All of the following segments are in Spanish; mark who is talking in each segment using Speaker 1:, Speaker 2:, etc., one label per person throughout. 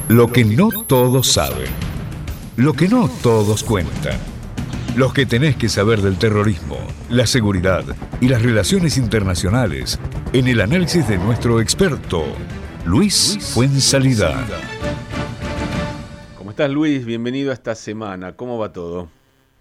Speaker 1: Lo que no todos saben. Lo que no todos cuentan. Los que tenés que saber del terrorismo, la seguridad y las relaciones internacionales en el análisis de nuestro experto, Luis Fuenzalida.
Speaker 2: ¿Cómo estás, Luis? Bienvenido a esta semana. ¿Cómo va todo?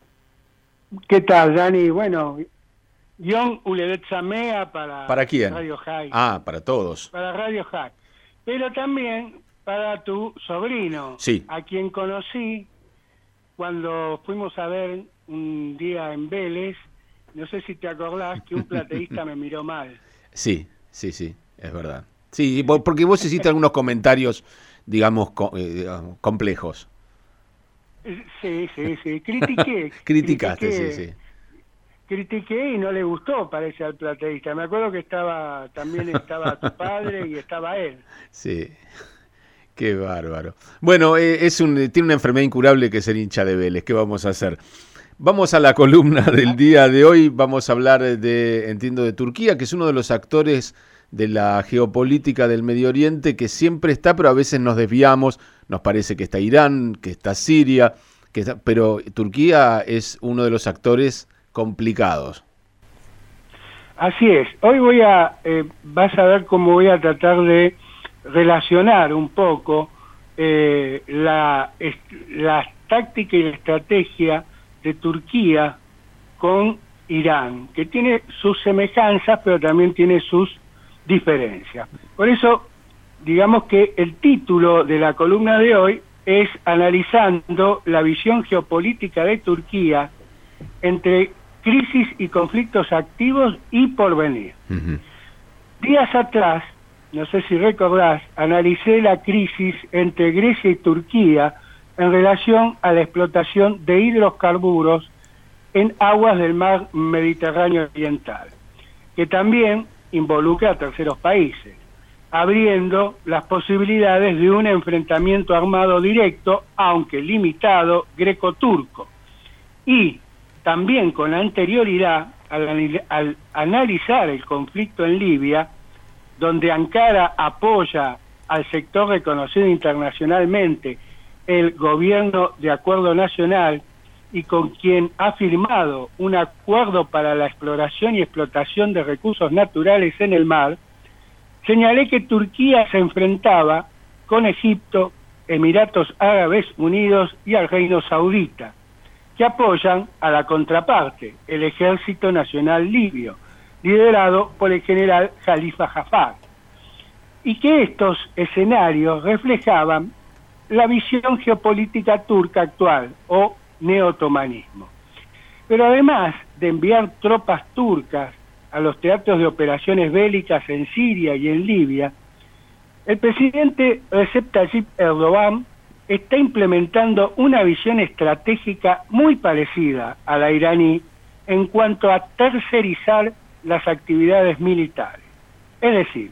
Speaker 3: ¿Qué tal, Dani? Bueno, Yom Uledet Samea
Speaker 2: ¿Para quién?
Speaker 3: Radio High.
Speaker 2: Ah, para todos.
Speaker 3: Para Radio High. Pero también para tu sobrino,
Speaker 2: sí,
Speaker 3: a quien conocí cuando fuimos a ver un día en Vélez. No sé si te acordás que un plateísta me miró mal.
Speaker 2: Sí, es verdad. Sí, porque vos hiciste algunos comentarios, digamos, complejos.
Speaker 3: Sí. Critiqué.
Speaker 2: Criticaste, sí.
Speaker 3: Critiqué y no le gustó, parece, al plateísta. Me acuerdo que también estaba tu padre y estaba él.
Speaker 2: Sí, qué bárbaro. Bueno, tiene una enfermedad incurable que es el hincha de Vélez. ¿Qué vamos a hacer? Vamos a la columna del día de hoy. Vamos a hablar de Turquía, que es uno de los actores de la geopolítica del Medio Oriente, que siempre está, pero a veces nos desviamos. Nos parece que está Irán, que está Siria, pero Turquía es uno de los actores complicados.
Speaker 3: Así es. Hoy vas a ver cómo voy a tratar de relacionar un poco la táctica y la estrategia de Turquía con Irán, que tiene sus semejanzas, pero también tiene sus diferencias. Por eso, digamos que el título de la columna de hoy es analizando la visión geopolítica de Turquía entre crisis y conflictos activos y por venir.
Speaker 2: Uh-huh.
Speaker 3: Días atrás, no sé si recordás, analicé la crisis entre Grecia y Turquía en relación a la explotación de hidrocarburos en aguas del mar Mediterráneo Oriental, que también involucra a terceros países, abriendo las posibilidades de un enfrentamiento armado directo, aunque limitado, greco-turco. Y también con anterioridad, al analizar el conflicto en Libia, donde Ankara apoya al sector reconocido internacionalmente, el gobierno de acuerdo nacional, y con quien ha firmado un acuerdo para la exploración y explotación de recursos naturales en el mar, señalé que Turquía se enfrentaba con Egipto, Emiratos Árabes Unidos y al Reino Saudita, que apoyan a la contraparte, el Ejército Nacional Libio, liderado por el general Khalifa Haftar, y que estos escenarios reflejaban la visión geopolítica turca actual, o neotomanismo. Pero además de enviar tropas turcas a los teatros de operaciones bélicas en Siria y en Libia, el presidente Recep Tayyip Erdogan está implementando una visión estratégica muy parecida a la iraní en cuanto a tercerizar las actividades militares. Es decir,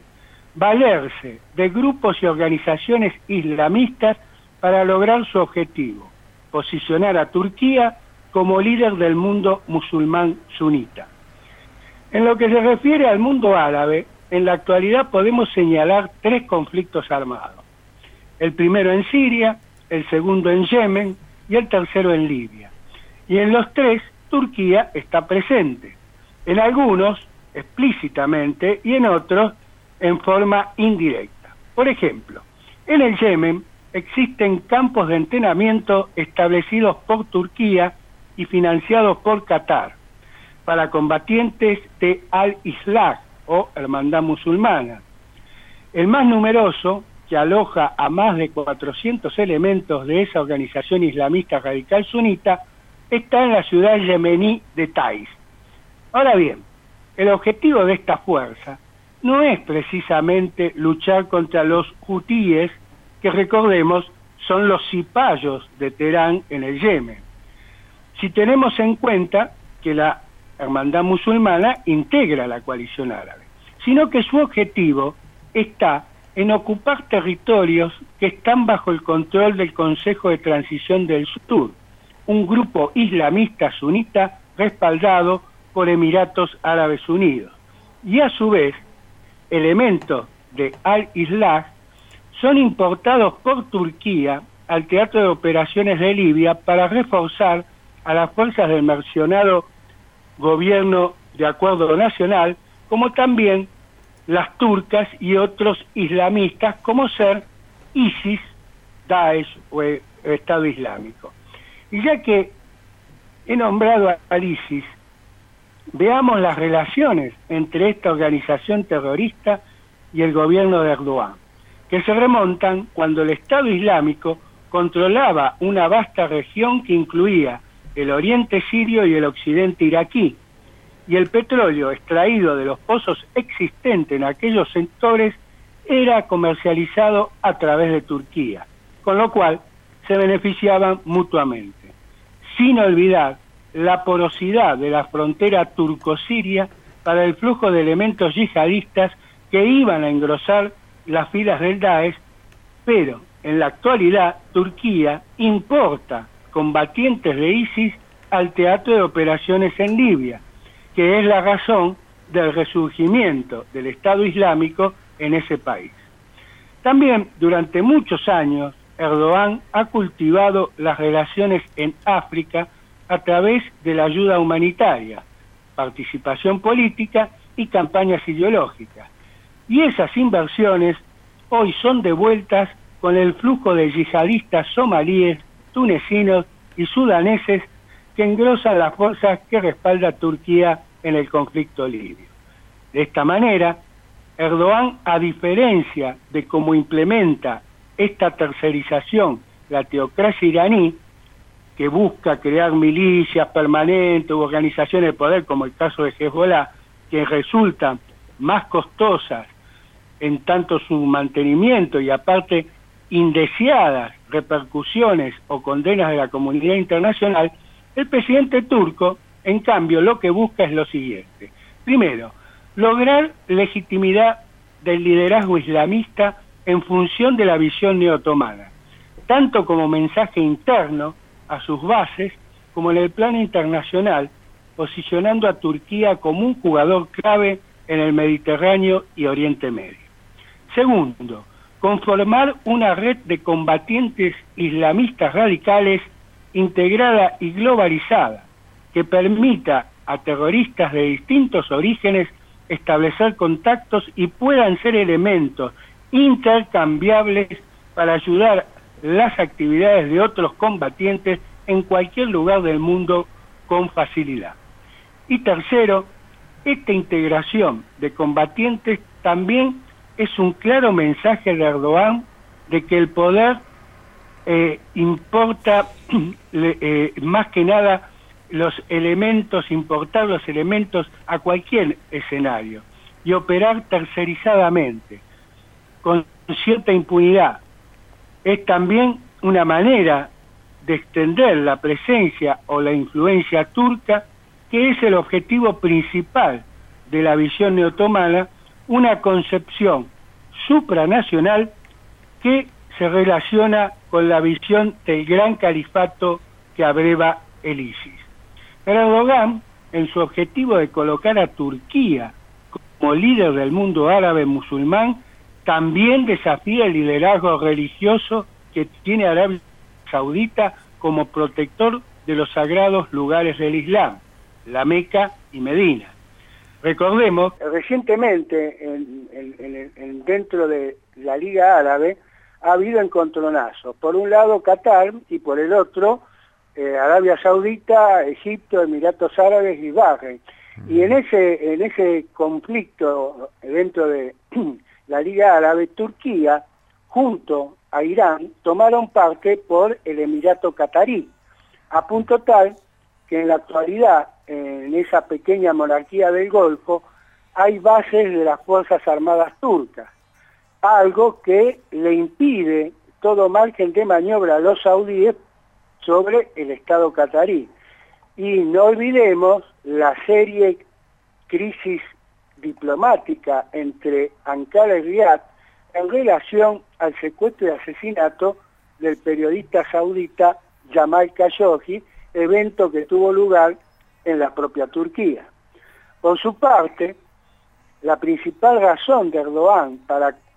Speaker 3: valerse de grupos y organizaciones islamistas para lograr su objetivo: posicionar a Turquía como líder del mundo musulmán sunita. En lo que se refiere al mundo árabe, en la actualidad podemos señalar 3 conflictos armados. El primero en Siria, el segundo en Yemen y el tercero en Libia. Y en los 3, Turquía está presente. En algunos, explícitamente, y en otros, en forma indirecta. Por ejemplo, en el Yemen existen campos de entrenamiento establecidos por Turquía y financiados por Qatar para combatientes de Al-Islah o Hermandad Musulmana. El más numeroso, que aloja a más de 400 elementos de esa organización islamista radical sunita, está en la ciudad yemení de Taiz. Ahora bien, el objetivo de esta fuerza no es precisamente luchar contra los hutíes, que recordemos son los cipayos de Teherán en el Yemen, si tenemos en cuenta que la Hermandad Musulmana integra la coalición árabe, sino que su objetivo está en ocupar territorios que están bajo el control del Consejo de Transición del Sur, un grupo islamista sunita respaldado por Emiratos Árabes Unidos, y a su vez elementos de Al-Islah son importados por Turquía al Teatro de Operaciones de Libia para reforzar a las fuerzas del mencionado gobierno de acuerdo nacional, como también las turcas y otros islamistas, como ser ISIS, Daesh o Estado Islámico. Y ya que he nombrado al ISIS, veamos las relaciones entre esta organización terrorista y el gobierno de Erdogan, que se remontan cuando el Estado Islámico controlaba una vasta región que incluía el oriente sirio y el occidente iraquí, y el petróleo extraído de los pozos existentes en aquellos sectores era comercializado a través de Turquía, con lo cual se beneficiaban mutuamente. Sin olvidar la porosidad de la frontera turco-siria para el flujo de elementos yihadistas que iban a engrosar las filas del Daesh, pero en la actualidad Turquía importa combatientes de ISIS al teatro de operaciones en Libia, que es la razón del resurgimiento del Estado Islámico en ese país. También durante muchos años Erdogan ha cultivado las relaciones en África a través de la ayuda humanitaria, participación política y campañas ideológicas. Y esas inversiones hoy son devueltas con el flujo de yihadistas somalíes, tunecinos y sudaneses que engrosan las fuerzas que respalda Turquía en el conflicto libio. De esta manera, Erdogan, a diferencia de cómo implementa esta tercerización la teocracia iraní, que busca crear milicias permanentes u organizaciones de poder, como el caso de Hezbollah, que resultan más costosas en tanto su mantenimiento y aparte indeseadas repercusiones o condenas de la comunidad internacional, el presidente turco, en cambio, lo que busca es lo siguiente. Primero, lograr legitimidad del liderazgo islamista en función de la visión neotomana, tanto como mensaje interno a sus bases, como en el plano internacional, posicionando a Turquía como un jugador clave en el Mediterráneo y Oriente Medio. Segundo, conformar una red de combatientes islamistas radicales integrada y globalizada, que permita a terroristas de distintos orígenes establecer contactos y puedan ser elementos intercambiables para ayudar las actividades de otros combatientes en cualquier lugar del mundo con facilidad. Y tercero, esta integración de combatientes también es un claro mensaje de Erdogan de que el poder importa más que nada los elementos, importar los elementos a cualquier escenario y operar tercerizadamente, con cierta impunidad. Es también una manera de extender la presencia o la influencia turca, que es el objetivo principal de la visión neotomana, una concepción supranacional que se relaciona con la visión del gran califato que abreva el ISIS. Pero Erdogan, en su objetivo de colocar a Turquía como líder del mundo árabe musulmán, también desafía el liderazgo religioso que tiene Arabia Saudita como protector de los sagrados lugares del Islam, la Meca y Medina. Recordemos, recientemente dentro de la Liga Árabe ha habido encontronazos. Por un lado Qatar y por el otro Arabia Saudita, Egipto, Emiratos Árabes y Bahrein. Y en ese conflicto dentro de la Liga Árabe, Turquía, junto a Irán, tomaron parte por el Emirato Qatarí, a punto tal que en la actualidad, en esa pequeña monarquía del Golfo, hay bases de las Fuerzas Armadas turcas, algo que le impide todo margen de maniobra a los saudíes sobre el Estado qatarí. Y no olvidemos la serie crisis diplomática entre Ankara y Riad en relación al secuestro y asesinato del periodista saudita Jamal Khashoggi, evento que tuvo lugar en la propia Turquía. Por su parte, la principal razón de Erdogan para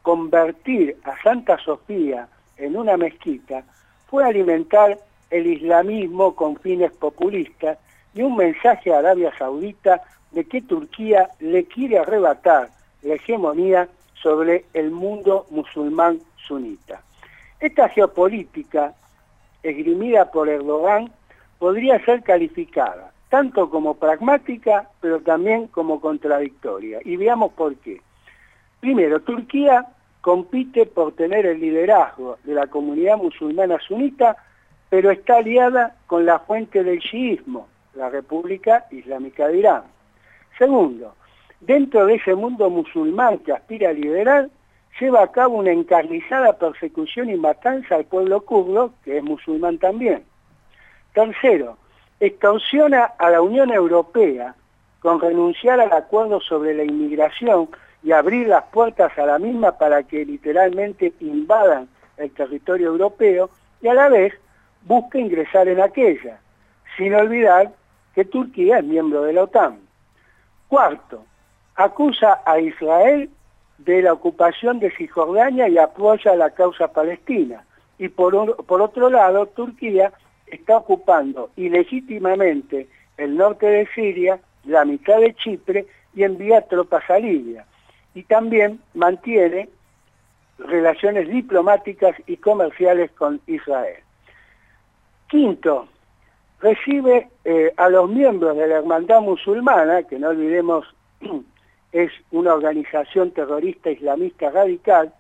Speaker 3: convertir a Santa Sofía en una mezquita fue alimentar el islamismo con fines populistas y un mensaje a Arabia Saudita de que Turquía le quiere arrebatar la hegemonía sobre el mundo musulmán sunita. Esta geopolítica esgrimida por Erdogan podría ser calificada tanto como pragmática, pero también como contradictoria. Y veamos por qué. Primero, Turquía compite por tener el liderazgo de la comunidad musulmana sunita, pero está aliada con la fuente del chiismo, la República Islámica de Irán. Segundo, dentro de ese mundo musulmán que aspira a liderar, lleva a cabo una encarnizada persecución y matanza al pueblo kurdo, que es musulmán también. Tercero, extorsiona a la Unión Europea con renunciar al acuerdo sobre la inmigración y abrir las puertas a la misma para que literalmente invadan el territorio europeo y a la vez busca ingresar en aquella, sin olvidar que Turquía es miembro de la OTAN. Cuarto, acusa a Israel de la ocupación de Cisjordania y apoya la causa palestina. Y por otro lado, Turquía está ocupando ilegítimamente el norte de Siria, la mitad de Chipre y envía tropas a Libia. Y también mantiene relaciones diplomáticas y comerciales con Israel. Quinto, recibe a los miembros de la Hermandad Musulmana, que no olvidemos es una organización terrorista islamista radical,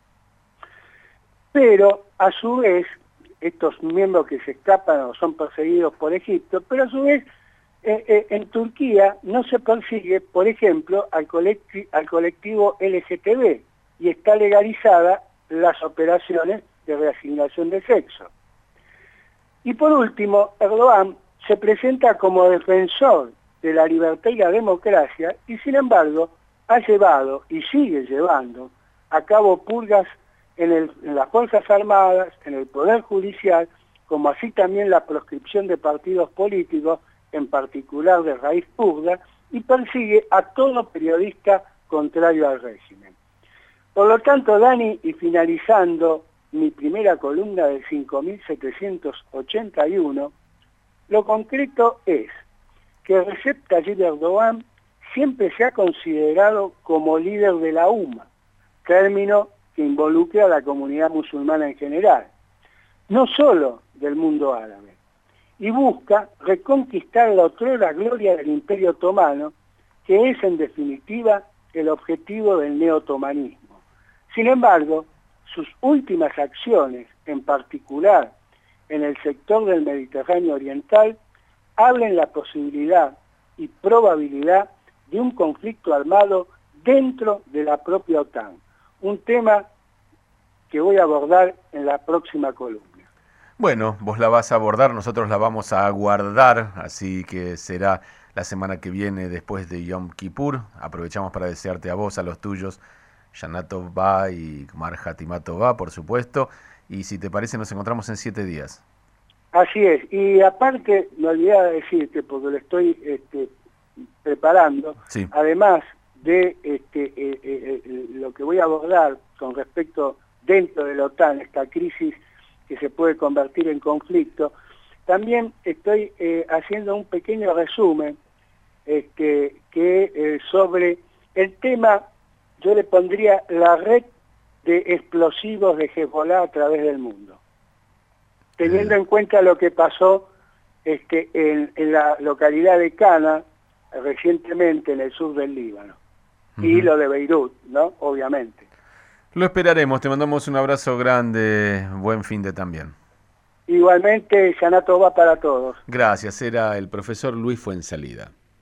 Speaker 3: pero a su vez, estos miembros que se escapan o son perseguidos por Egipto, pero a su vez en Turquía no se persigue, por ejemplo, al colectivo LGTB y está legalizada las operaciones de reasignación de sexo. Y por último, Erdogan se presenta como defensor de la libertad y la democracia y sin embargo ha llevado y sigue llevando a cabo purgas en las Fuerzas Armadas, en el Poder Judicial, como así también la proscripción de partidos políticos, en particular de raíz kurda, y persigue a todo periodista contrario al régimen. Por lo tanto, Dani, y finalizando mi primera columna del 5781, lo concreto es que Recep Tayyip Erdogan siempre se ha considerado como líder de la UMA, término que involucra a la comunidad musulmana en general, no solo del mundo árabe, y busca reconquistar la otrora gloria del Imperio Otomano, que es en definitiva el objetivo del neotomanismo. Sin embargo, sus últimas acciones, en particular en el sector del Mediterráneo Oriental, abren la posibilidad y probabilidad de un conflicto armado dentro de la propia OTAN, un tema que voy a abordar en la próxima columna.
Speaker 2: Bueno, vos la vas a abordar, nosotros la vamos a guardar, así que será la semana que viene después de Yom Kippur. Aprovechamos para desearte a vos, a los tuyos, Shana Tova y Mar Hatima Tova, por supuesto, y si te parece nos encontramos en 7 días.
Speaker 3: Así es, y aparte, me olvidaba de decirte, porque lo estoy preparando, sí. Además de lo que voy a abordar con respecto dentro de la OTAN, esta crisis que se puede convertir en conflicto, también estoy haciendo un pequeño resumen sobre el tema, yo le pondría la red de explosivos de Hezbollah a través del mundo, teniendo en cuenta lo que pasó en la localidad de Cana recientemente en el sur del Líbano, y lo de Beirut, ¿no? Obviamente.
Speaker 2: Lo esperaremos, te mandamos un abrazo grande, buen fin de también.
Speaker 3: Igualmente, Shana Tova para todos.
Speaker 2: Gracias, era el profesor Luis Fuensalida.